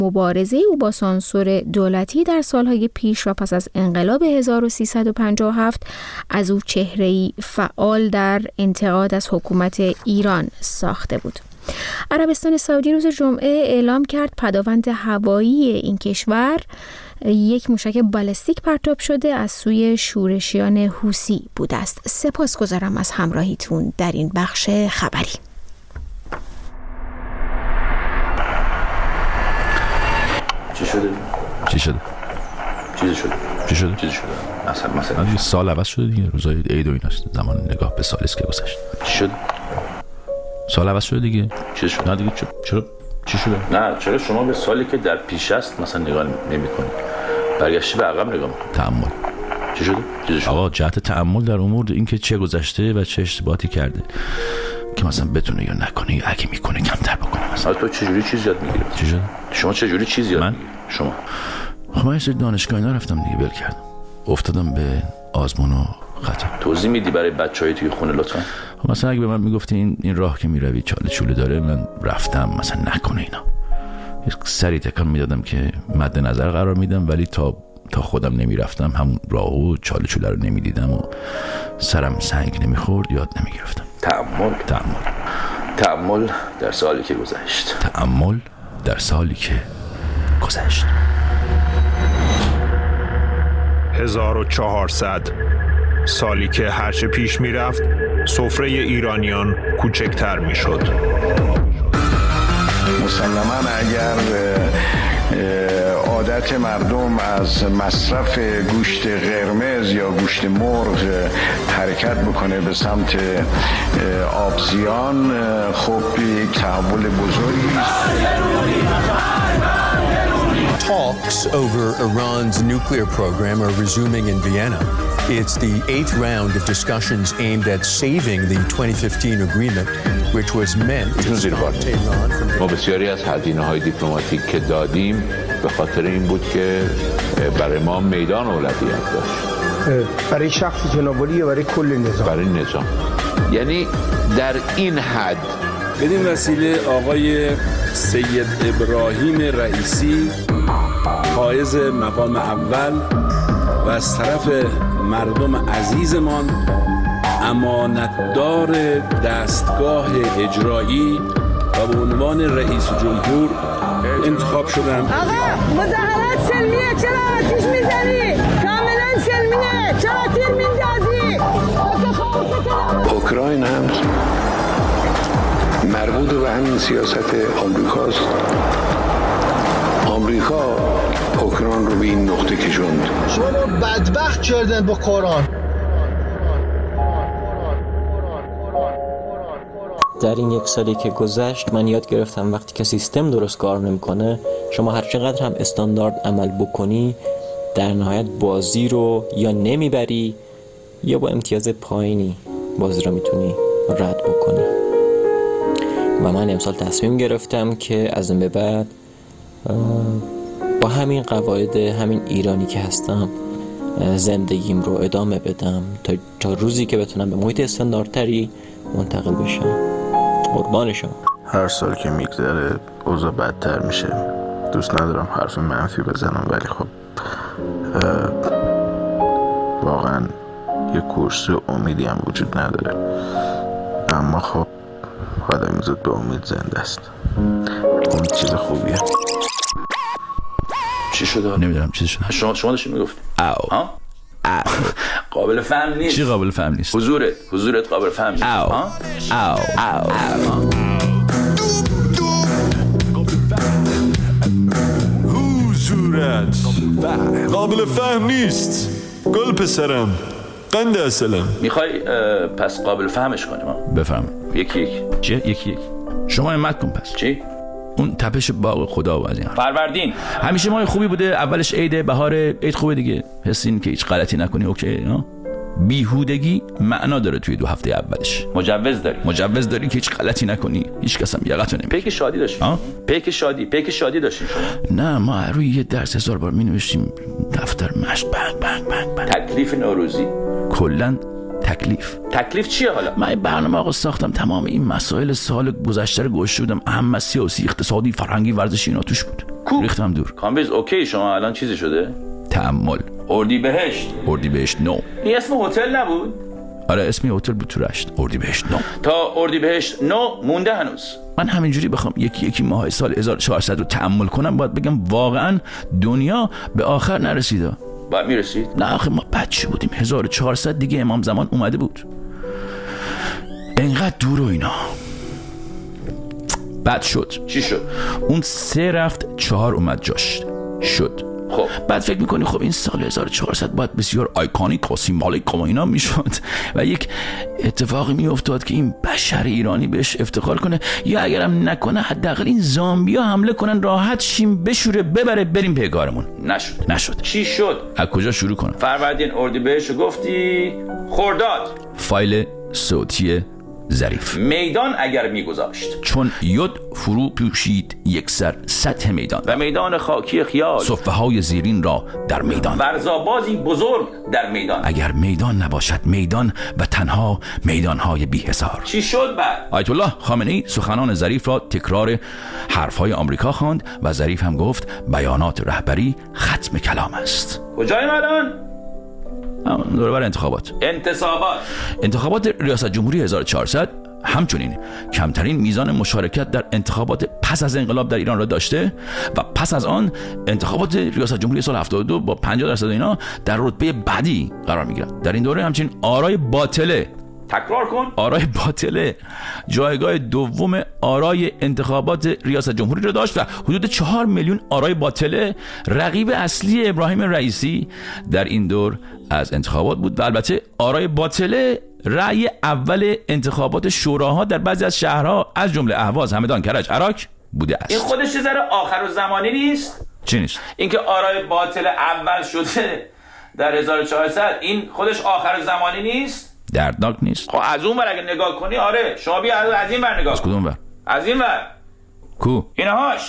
مبارزه او با سانسور دولتی در سالهای پیش و پس از انقلاب 1357 از او چهره‌ای فعال در انتقاد از حکومت ایران ساخته بود. عربستان سعودی روز جمعه اعلام کرد پداوند هوایی این کشور یک موشک بالستیک پرتاب شده از سوی شورشیان حوثی بوده است. سپاسگزارم از همراهیتون در این بخش خبری. چی شده؟ مثلا سال عوض شده دیگه، روزای عید و ایناست، زمان نگاه به سالی که گذشت. چی شد؟ سال عوض شده دیگه. چی شد؟ نه دیگه چرا؟ چی شده؟ نه چرا شما به سالی که در پیش است مثلا نگاه نمی‌کنید؟ برگشتی به عقب نگاه می‌کنید. تأمل. چی شده؟ آقا جهت تأمل در امور، این که چه گذشته و چه اشتباهاتی کرده که مثلا بتونه یا نکنه یا اگه میکنه کمتر بکنه. مثلا تو چه جوری چیز یاد میگیری؟ چی شد؟ شما چه جوری چیز یاد میگیری؟ شما خب من یه دانشگاه اینا رفتم دیگه، ول کردم، افتادم به آزمون و خطا. توضیح میدی برای بچهای توی خونه لطفا؟ خب مثلا اگه به من میگفتی این راه که میروی چاله چوله داره، من رفتم مثلا نکنه اینا، یک سری تکان میدادم که مد نظر قرار میدم، ولی تا خودم نمیرفتم همون راه و چاله چوله رو نمیدیدم و سرم سنگ نمیخورد، یاد نمیگرفتم. تأمل در سالی که گذشت. 1400 سالی که هرچه پیش میرفت سفره ایرانیان کوچکتر میشد. مسلماً اگر عادت مردم از مصرف گوشت قرمز یا گوشت مرغ حرکت بکنه به سمت آبزیان، خب یک تحول بزرگی Talks over Iran's nuclear program are resuming in Vienna. It's the 8th round of discussions aimed at saving the 2015 agreement, which was meant to stop Tehran from... ما بسیاری از هزینه‌های دیپلماتیک که دادیم به خاطر این بود که برای ما میدان اولویت داشت. برای شخص جناب علی یا برای کل نظام؟ برای نظام. یعنی در این حد. بدین وسیله آقای سید ابراهیم رئیسی حائز مقام اول و از طرف مردم عزیزمان امانتدار دستگاه اجرایی و به عنوان رئیس جمهور انتخاب شدم. آقا مظاهرات سلمیه، چرا آتیش میزنی؟ کاملا سلمیه، چرا تیر میندازی؟ اوکراین هم مربوط به همین سیاست آمریکاست. آمریکا اوکراین رو به این نقطه کشوند. شما بدبخت کردن با قرآن. در این یک سالی که گذشت من یاد گرفتم وقتی که سیستم درست کار نمیکنه، شما هر چقدر هم استاندارد عمل بکنی در نهایت بازی رو یا نمیبری یا با امتیاز پایینی بازی رو میتونی رد بکنی. و من امسال تصمیم گرفتم که از این به بعد با همین قواعد، همین ایرانی که هستم زندگیم رو ادامه بدم تا روزی که بتونم به محیط استانداردتری منتقل بشم. قربان شما. هر سال که میگذره اوضاع بدتر میشه. دوست ندارم حرف منفی بزنم، ولی خب واقعا یه کورس امیدی هم وجود نداره، اما خب آدم زود به امید زنده است. امید چیز خوبیه. چی شده؟ نمیدونم چیز شده. شما داشتی میگفتی ها؟ قابل فهم نیست. چی قابل فهم نیست؟ حضورت قابل فهم نیست. حضورت قابل فهم نیست. گل پسرم، قند اصلم. میخوای پس قابل فهمش کنیم؟ بفهم. یکی چیه؟ یکی شما همت کن. پس چی؟ اون تپش باغ خدا و از این فروردین همیشه ماه خوبی بوده. اولش عید، بهار، عید خوبه دیگه. حس این که هیچ غلطی نکنی اوکی ها. بیهودگی معنا داره توی 2 هفته اولش. مجوز داری که هیچ غلطی نکنی، هیچ کس هم یقتو نمیگیره. پیک شادی داشتیم. پیک شادی داشتیم شما. نه ما روی یه درس 1000 بار می‌نوشتیم دفتر مشت بنگ. تکلیف نوروزی کلاً تکلیف چیه حالا؟ من برنامه آقا ساختم، تمام این مسائل سال گذشته رو گوش دادم، اهم سیاسی، اقتصادی، فرهنگی، ورزشی اینا توش بود. ریختم دور. کامبیز اوکی، شما الان چیزی شده؟ تأمل. اردیبهشت 9. این اسم هتل نبود؟ آره اسم هتل بود تو رشت. اردیبهشت 9. تا اردیبهشت 9 مونده هنوز. من همینجوری بخوام یکی ماه سال 1400 رو تأمل کنم باید بگم واقعا دنیا به آخر نرسیده. باید میرسید؟ نه آخه ما بچه بودیم. 1400 دیگه امام زمان اومده بود. اینقدر دور و اینا. بعد شد. چی شد؟ اون 3 رفت 4 اومد جاش. شد. خب بعد فکر میکنی خب این سال 1400 باید بسیار آیکونیک و سیمبولیک و اینا میشد و یک اتفاقی میافتاد که این بشر ایرانی بهش افتخار کنه، یا اگرم نکنه حداقل این زامبیا حمله کنن راحت شیم بشوره ببره بریم پیگارمون. نشد. چی شد؟ از کجا شروع کنم؟ فروردین اردیبهشت گفتی، خرداد فایل صوتی ظریف. میدان اگر میگذاشت چون یود فرو پوشید یک سر سطح میدان و میدان خاکی خیال، صفحه های زیرین را در میدان، ورزابازی بزرگ در میدان. اگر میدان نباشد میدان و تنها میدانهای بی حصار. چی شد بعد؟ آیت الله خامنه‌ای سخنان ظریف را تکرار حرفهای آمریکا خواند و ظریف هم گفت بیانات رهبری ختم کلام است. کجایم الان؟ دوره بر انتخابات ریاست جمهوری 1400 همچنین کمترین میزان مشارکت در انتخابات پس از انقلاب در ایران را داشته و پس از آن انتخابات ریاست جمهوری سال 72 با 50% اینا در رتبه بعدی قرار میگیرد. در این دوره همچنین آرای باطله، تکرار کن، آرای باطله جایگاه دوم آرای انتخابات ریاست جمهوری را داشت و حدود 4 میلیون آرای باطله رقیب اصلی ابراهیم رئیسی در این دور از انتخابات بود. و البته آرای باطله رأی اول انتخابات شوراها در بعضی از شهرها از جمله اهواز، همدان، کرج، عراق بوده است. این خودش چه ذره آخرالزمانی نیست؟ چی نیست؟ اینکه آرای باطل اول شده در 1400 این خودش آخرالزمانی نیست؟ دردناک نیست؟ خب از اون ور اگه نگاه کنی آره. شما بیا از این ور نگاه. از کدوم ور؟ از این ور. کو؟ اینهاش.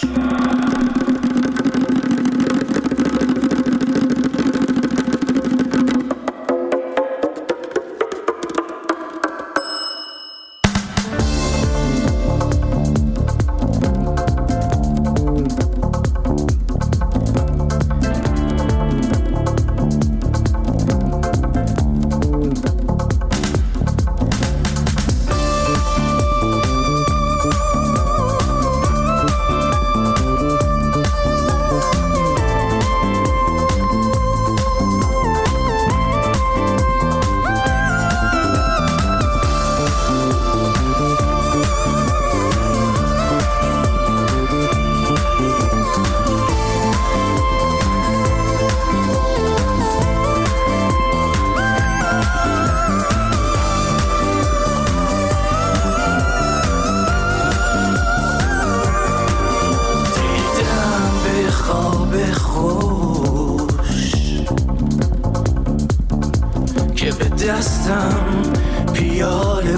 دستم پیاله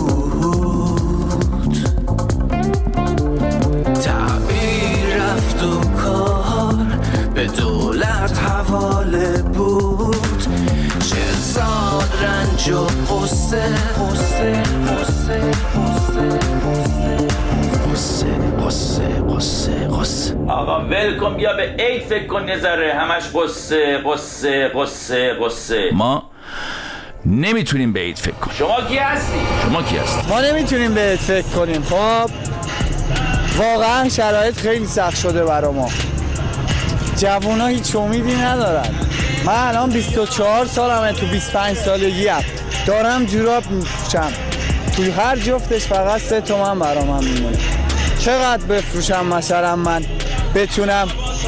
بود، تعبیر رفت و کار به دولت حواله بود. 40 سال رنج و قصه آقا ولکن، بیا به عید فکر کن نذاره همش قصه. ما نمیتونیم به عید فکر کنیم. شما کی هستی؟ ما نمیتونیم به عید فکر کنیم. خب واقعا شرایط خیلی سخت شده برا ما، جوونا هیچ امیدی ندارن. من الان 24 سالمه، تو 25 سالگیم دارم جوراب میفروشم، توی هر جفتش فقط 3 تومن برا من میمونه. چقدر بفروشم مثلا من بتونم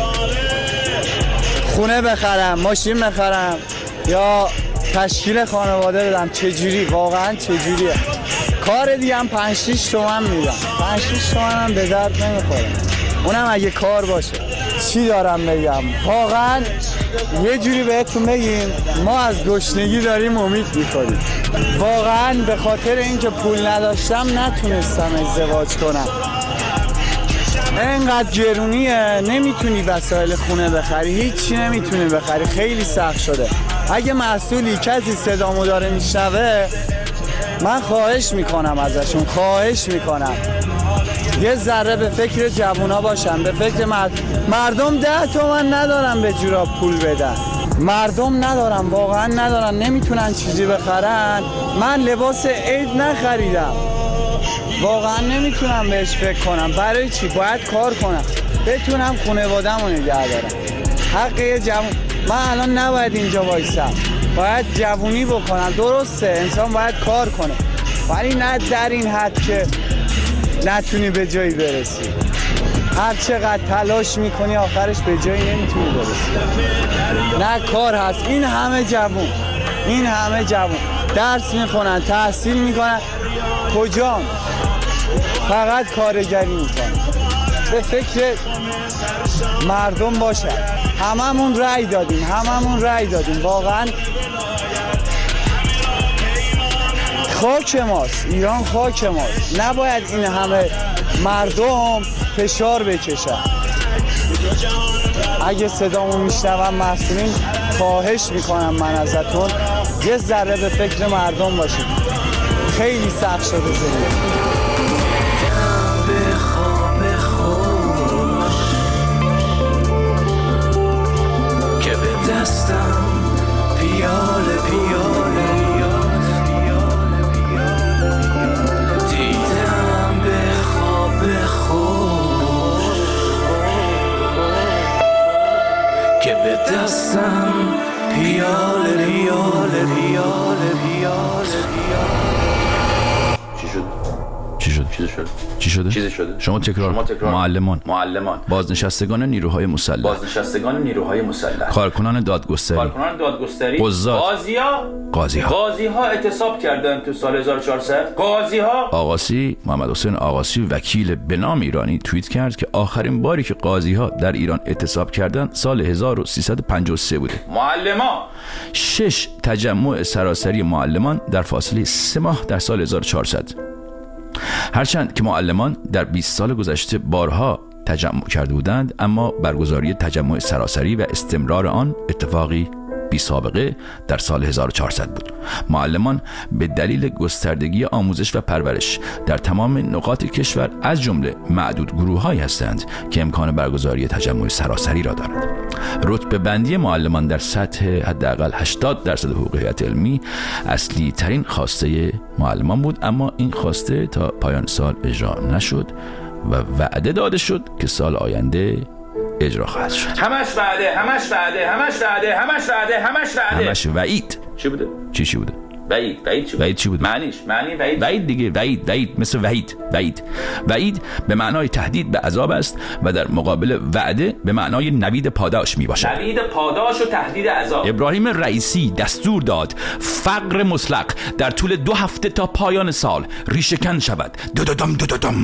خونه بخرم، ماشین بخرم یا تشکیل خانواده بدم؟ چجوری؟ واقعا چجوریه؟ کار دیگه هم 5-6 تومن میدم، 5-6 تومن هم به درد نمیخوره، اونم اگه کار باشه. چی دارم بگم؟ واقعا یه جوری بهتون بگیم ما از گشنگی داریم امید میخوریم. واقعا به خاطر اینکه پول نداشتم نتونستم ازدواج کنم. اینقدر گرونیه، نمیتونی وسایل خونه بخری، هیچی نمیتونی بخری، خیلی سخت شده. اگه مسئولی کسی صدامو داره میشنوه، من خواهش میکنم ازشون، خواهش میکنم یه ذره به فکر جوونا باشن، به فکر مردم 10 تومن ندارن به جوراب پول بدن، مردم ندارن، واقعا ندارن، نمیتونن چیزی بخرن. من لباس عید نخریدم، واقعا نمیتونم بهش فکر کنم. برای چی؟ باید کار کنم بتونم خانواده‌مو نگه دارم. حق یه جوون، من الان نباید اینجا وایسم، باید جوونی بکنم. درسته انسان باید کار کنه، ولی نه در این حد که نتونی به جایی برسی. هر چقدر تلاش میکنی آخرش به جایی نمیتونی برسی. نه کار هست. این همه جوون درس میخونن، تحصیل میکنن، کجا؟ فقط کارگری میکنن. به فکر مردم باشن. هممون رأی دادیم. واقعا خاک ماست، ایران خاک ماست. نباید این همه مردم فشار بکشن. اگه صدامو میشنون مسئولین، خواهش میکنم من ازتون یه ذره به فکر مردم باشید. خیلی سخت شده زندگی. دستم پیاله دیدم به خواب خوش که به دستم پیاله چی شده؟ شما تکرار. معلمان، بازنشستگان نیروهای مسلح، کارکنان دادگستری، قاضی‌ها اعتصاب کردن تو سال 1400. آقاسی، محمد حسین آقاسی، وکیل به نام ایرانی توییت کرد که آخرین باری که قاضی‌ها در ایران اعتصاب کردن سال 1353 بوده. 6 تجمع سراسری معلمان در فاصله 3 ماه در سال 1400. هرچند که معلمان در 20 سال گذشته بارها تجمع کرده بودند، اما برگزاری تجمع سراسری و استمرار آن اتفاقی بی سابقه در سال 1400 بود. معلمان به دلیل گستردگی آموزش و پرورش در تمام نقاط کشور از جمله معدود گروه‌هایی هستند که امکان برگزاری تجمع سراسری را دارند. رتبه بندی معلمان در سطح حداقل 80% حقوق هیئت علمی اصلی ترین خواسته معلمان بود، اما این خواسته تا پایان سال اجرا نشد و وعده داده شد که سال آینده اجرا خواهد شد. همش وعید. چی بوده؟ چی بوده؟ وعید چی بوده؟ معنی وعید دیگه. وعید مثل وعید به معنای تهدید به عذاب است و در مقابل وعده به معنای نوید پاداش می باشد. نوید پاداش و تهدید عذاب. ابراهیم رئیسی دستور داد فقر مطلق در طول 2 هفته تا پایان سال ریشه‌کن شود. دودم.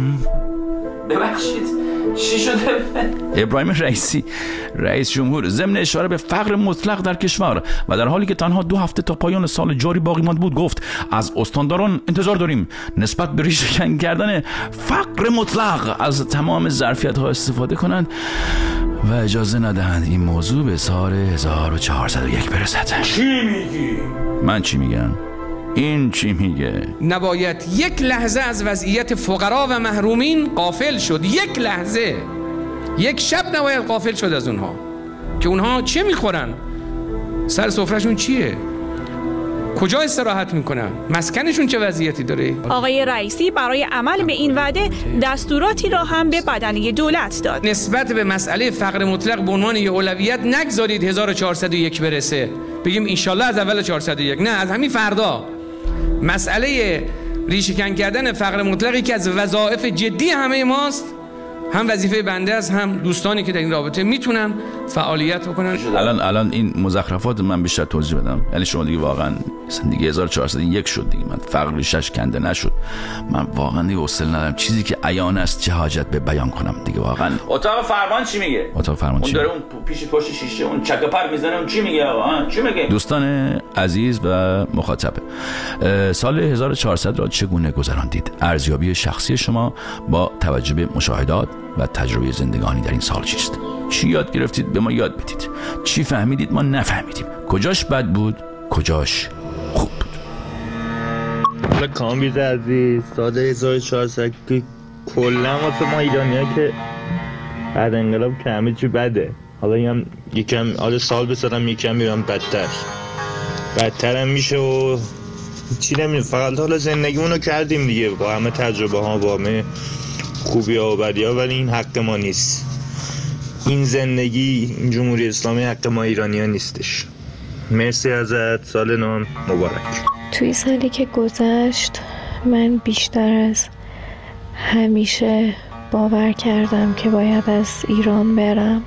ببخشید چی شده؟ ابراهیم رئیسی رئیس جمهور ضمن اشاره به فقر مطلق در کشور و در حالی که تنها 2 هفته تا پایان سال جاری باقی مانده بود گفت از استانداران انتظار داریم نسبت به ریشه‌کن کردن فقر مطلق از تمام ظرفیت‌ها استفاده کنند و اجازه ندهند این موضوع به سال 1401 برسد. چی میگی؟ من چی میگم؟ این چی میگه؟ نباید یک لحظه از وضعیت فقرا و محرومین غافل شد. یک لحظه، یک شب نباید غافل شد از اونها که اونها چه میخورن، سر سفرهشون چیه، کجا استراحت میکنن، مسکنشون چه وضعیتی داره. آقای رئیسی برای عمل به این وعده دستوراتی را هم به بدنه دولت داد. نسبت به مسئله فقر مطلق به عنوان یه اولویت نگذارید 1401 برسه بگیم انشالله از اول 401، نه، از همین فردا. مسئله ریشه‌کن کردن فقر مطلقی که از وظایف جدی همه ماست، هم وظیفه بنده است، هم دوستانی که در این رابطه میتونن فعالیت بکنن. الان این مزخرفات من بیشتر توضیح بدم. یعنی شما دیگه واقعا دیگه 1401 شد دیگه، من فقر ریشش کنده نشد. من واقعا دیگه حوصله ندارم چیزی که عیان است چه حاجت به بیان کنم دیگه واقعا. اتاق فرمان چی میگه؟ اون داره اون پیش پشت شیشه اون چکه پر میزنه، اون چی میگه آقا؟ چی میگه؟ دوستان عزیز و مخاطب، سال 1400 را چگونه گذراندید؟ ارزیابی شخصی شما با توجه به مشاهدات و تجربه زندگانی در این سال چیست؟ چی یاد گرفتید به ما یاد بدید؟ چی فهمیدید ما نفهمیدیم؟ کجاش بد بود؟ کجاش خوب بود؟ کامبیز عزیز، سال 1400 کلا واسه ما ایرانی‌ها که بعد انقلاب که همه چی بده. حالا هم یکم سال بذارم یکم میرم بدتر هم میشه و چی نمیدونم. فقط حالا زندگیمونو کردیم دیگه با همه تجربه ها، با همه خوبی ها و بدی ها، ولی این حق ما نیست. این زندگی، این جمهوری اسلامی حق ما ایرانی ها نیستش. مرسی ازت، سال نو مبارک. توی سالی که گذشت من بیشتر از همیشه باور کردم که باید از ایران برم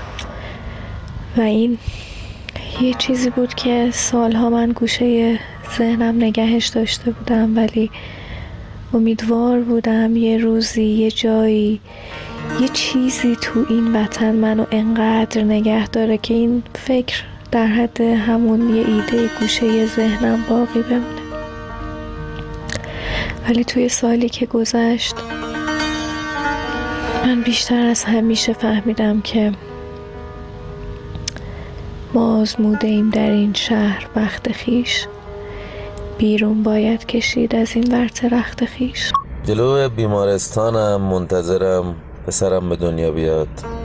و این یه چیزی بود که سالها من گوشه ذهنم نگهش داشته بودم، ولی امیدوار بودم یه روزی یه جایی یه چیزی تو این وطن منو انقدر نگه داره که این فکر در حد همون یه ایده گوشه ذهنم باقی بمونه. ولی توی سالی که گذشت من بیشتر از همیشه فهمیدم که ما آزموده ایم در این شهر بخت خیش، بیرون باید کشید از این ورطه رخت خیش. جلو بیمارستانم منتظرم پسرم به دنیا بیاد،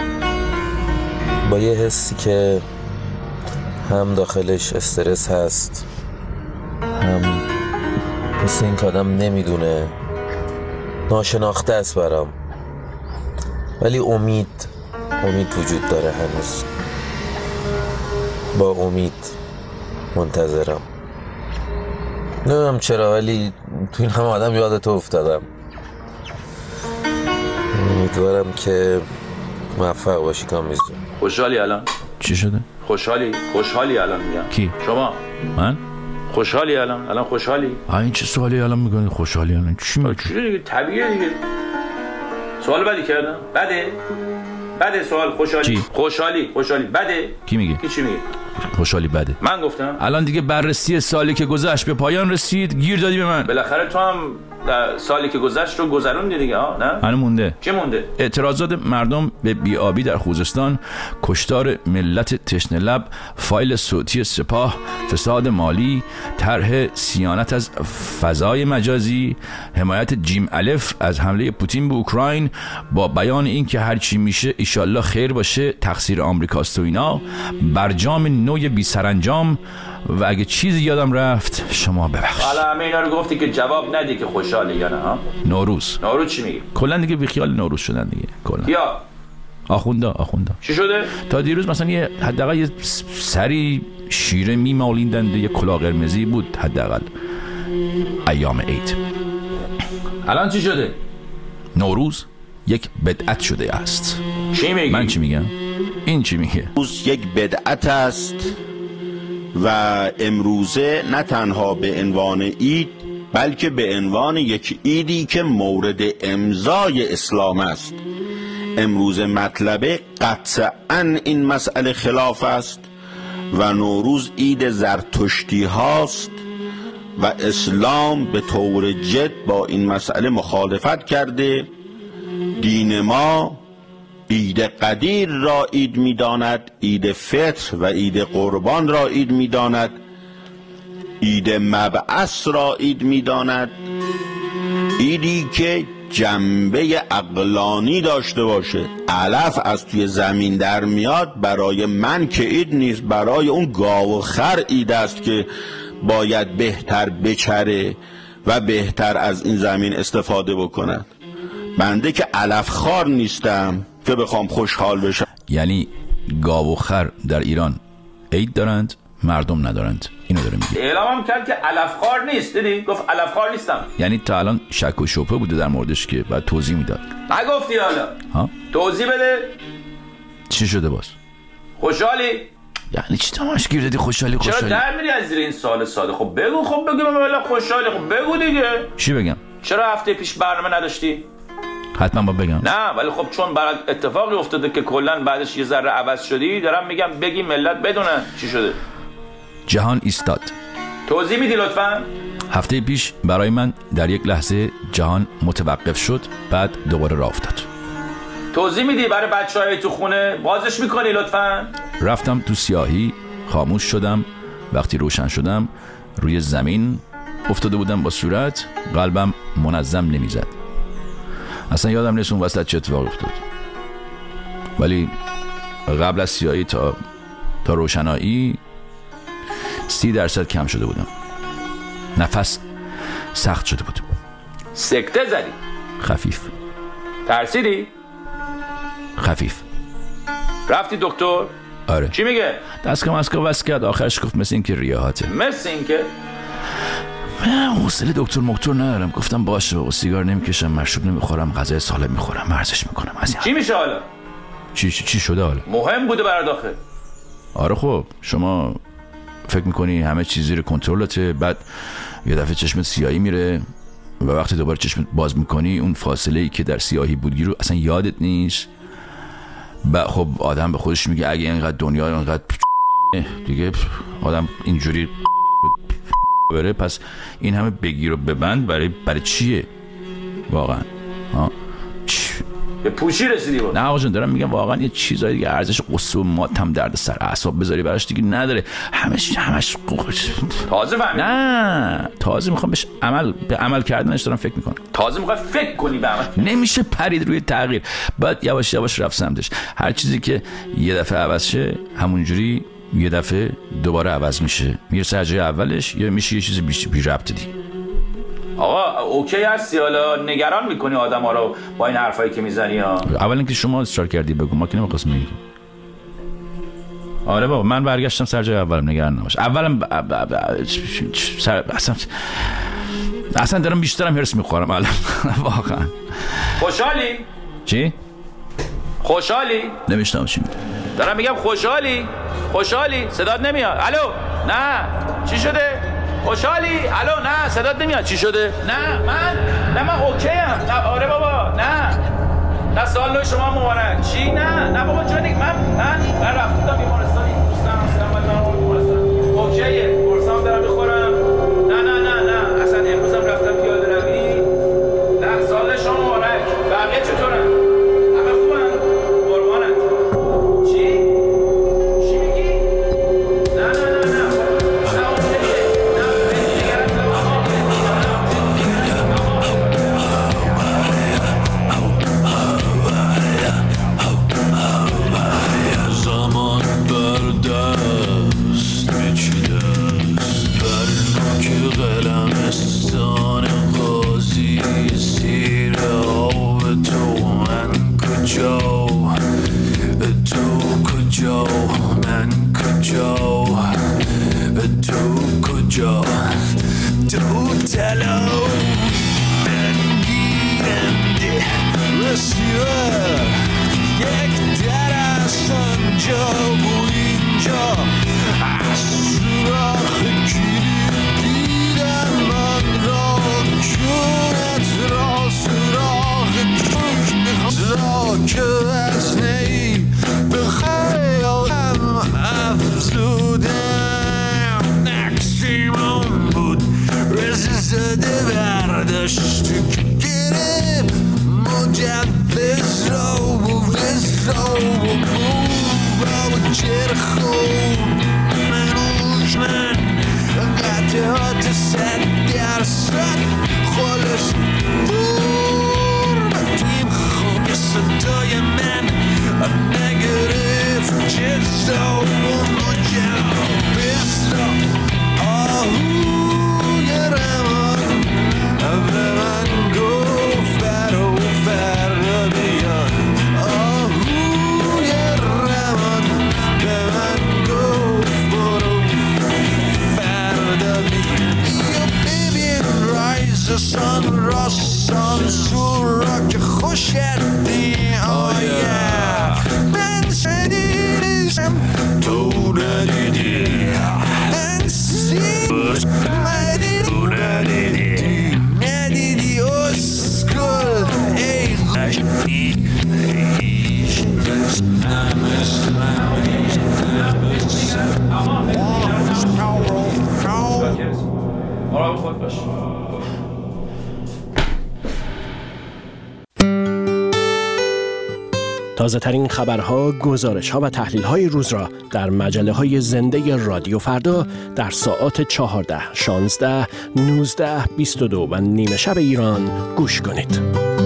با یه حسی که هم داخلش استرس هست، هم مثل این که آدم نمیدونه، ناشناخته است برام، ولی امید وجود داره هنوز. با امید منتظرم. نمیدونم چرا ولی تو این همه آدم یاد تو افتادم. امیدوارم که موفق باشی کامیز. خوشحالی الان؟ چی شده؟ خوشحالی الان میگم. کی؟ شما. من؟ خوشحالی الان خوشحالی؟ این چه سوالی الان میکنی؟ خوشحالی الان چی میگی؟ چی دیگه؟ طبیعیه دیگه. سوال بدی کردم؟ بده سوال. خوشحالی بده. کی میگه؟ چی میگه؟ خوشحالی بده. من گفتم. الان دیگه بررسی سالی که گذشت به پایان رسید، گیر دادی به من. بالاخره تو هم سالی که گذشت رو گذروندی دیگه، نه؟ هنوز مونده. چه مونده؟ اعتراضات مردم به بی‌آبی در خوزستان، کشتار ملت تشنه لب، فایل صوتی سپاه، فساد مالی، طرح صیانت از فضای مجازی، حمایت جیم الف از حمله پوتین به اوکراین با بیان این که هر چی میشه ایشالله خیر باشه، تقصیر آمریکاست و اینا، برجام نوع بی سرانجام و اگه چیزی یادم رفت شما ببخش. حالا همه اینا رو گفتی که جواب ندی که خوشحالی یا نه ها؟ نوروز چی میگی؟ کلا دیگه بی خیال نوروز شدن دیگه کلا. یا آخوندا چی شده؟ تا دیروز مثلا یه حداقل یه سری شیره میمالیندن، یه کلاه قرمزی بود حداقل ایام عید. الان چی شده؟ نوروز یک بدعت شده است. چی میگی؟ من چی میگم؟ این چی میگه؟ نوروز یک بدعت است و امروزه نه تنها به عنوان عید بلکه به عنوان یک عیدی که مورد امضای اسلام است. امروز مطلب قطعاً این مسئله خلاف است و نوروز عید زرتشتی هاست و اسلام به طور جد با این مسئله مخالفت کرده. دین ما عید قدیر را عید می داند، عید فطر و عید قربان را عید می داند، عید مبعث را عید می داند، عیدی که جنبه عقلانی داشته باشه. علف از توی زمین در میاد، برای من که عید نیست، برای اون گاو و خر عید است که باید بهتر بچره و بهتر از این زمین استفاده بکند. بنده که علف خار نیستم که بخوام خوشحال بشم. یعنی گاو و خر در ایران عید دارند، مردم ندارند. اینو داره میگه. اعلامم کرد که علفخوار نیست. دیدی؟ گفت علفخوار نیستم. یعنی تا الان شک و شبهه بوده در موردش که بعد توضیح میداد. نگفتی حالا؟ ها؟ توضیح بده. چی شده باز؟ خوشحالی؟ یعنی چی تماش گیر دادی خوشحالی؟ چرا در میری از زیر این سال ساده؟ خب بگو من خوشحالی. خب بگو دیگه. چی بگم؟ چرا هفته پیش برنامه نداشتی؟ حتما با بگم. نه ولی خب چون برات اتفاقی افتاده که کلا بعدش یه ذره عوض شدی، دارم میگم بگی ملت بدونن چی شده. جهان ایستاد. توضیح میدی لطفاً؟ هفته پیش برای من در یک لحظه جهان متوقف شد، بعد دوباره راه افتاد. توضیح میدی برای بچهای تو خونه؟ بازش میکنی لطفاً؟ رفتم تو سیاهی، خاموش شدم. وقتی روشن شدم روی زمین افتاده بودم با صورت، قلبم منظم نمیزد. اصلا یادم نیست اون وسط چه اتفاقی افتاد، ولی قبل از سیاهی تا روشنایی 30% کم شده بودم. نفس سخت شده بود. سکته زدی؟ خفیف. ترسیدی؟ خفیف. رفتی دکتر؟ آره. چی میگه؟ دست واسه کرد، آخرش گفت مثل این که ریاحته. مثل این که؟ من حوصله دکتر ندارم. گفتم باشه بابا، سیگار نمیکشم، مشروب نمیخورم، غذای سالم میخورم، ورزش میکنم. چی میشه حالا؟ چی شده حالا؟ مهم بوده برات آخه. آره خب شما فکر میکنی همه چیز زیر کنترلته، بعد یه دفعه چشمت سیاهی میره و وقتی دوباره چشمت باز میکنی اون فاصله ای که در سیاهی بودگی رو اصلا یادت نیست. خب آدم به خودش میگه اگه اینقدر دنیا اینقدر دیگه آدم اینجوری بره، پس این همه بگیر و ببند برای چیه واقعا؟ به پوشی رسیدی بود؟ نه آقا جون، دارم میگم واقعا یه چیزایی دیگه ارزش قصه و ماتم درد سر اعصاب بذاری براش دیگه نداره. همش تازه فهمیدی؟ نه تازه میخوام به عمل کردنش دارم فکر میکنم. تازه میخوای فکر کنی به عمل؟ نمیشه پرید روی تغییر، باید یواش یواش رفت سمتش. هر چیزی که یه دفعه عوض شه همونجوری یه دفعه دوباره عوض میشه، میرسه از جای اولش یا میشه یه چیز بی ربط دیگه. آقا اوکی هستی؟ حالا نگران میکنی آدما رو با این حرفایی که میزنی ها؟ اول اینکه شما اصرار کردی بگو، ما که نمیخواستم بگیم. آره بابا من برگشتم سر جای اولم، نگران نباش. اولم اصلا دارم بیشترم هرس میخورم الان. واقعا خوشحالی؟ چی؟ خوشحالی؟ نمیشتم چی میگی. دارم میگم خوشحالی؟ صدات نمیاد. الو نه چی شده؟ خوشحالی؟ الو نه صدات نمیاد. چی شده؟ نه من اوکی ام. نه آره بابا نه سال نو شما مبارک. چی؟ نه بابا جونی من رفتم بیمارستان، دوستم بیمارستان اوکیه، قرصام دارم میخورم. نه اصلا امروزم رفتم پیاده روی. نه سال شما مبارک. بقیه چطورن؟ همه خوبن؟ قربانت. چی میگی؟ نه تازه‌ترین خبرها، گزارش‌ها و تحلیل‌های روز را در مجله‌های زنده رادیو فردا در ساعات 14، 16، 19، 22 و نیمه شب ایران گوش کنید.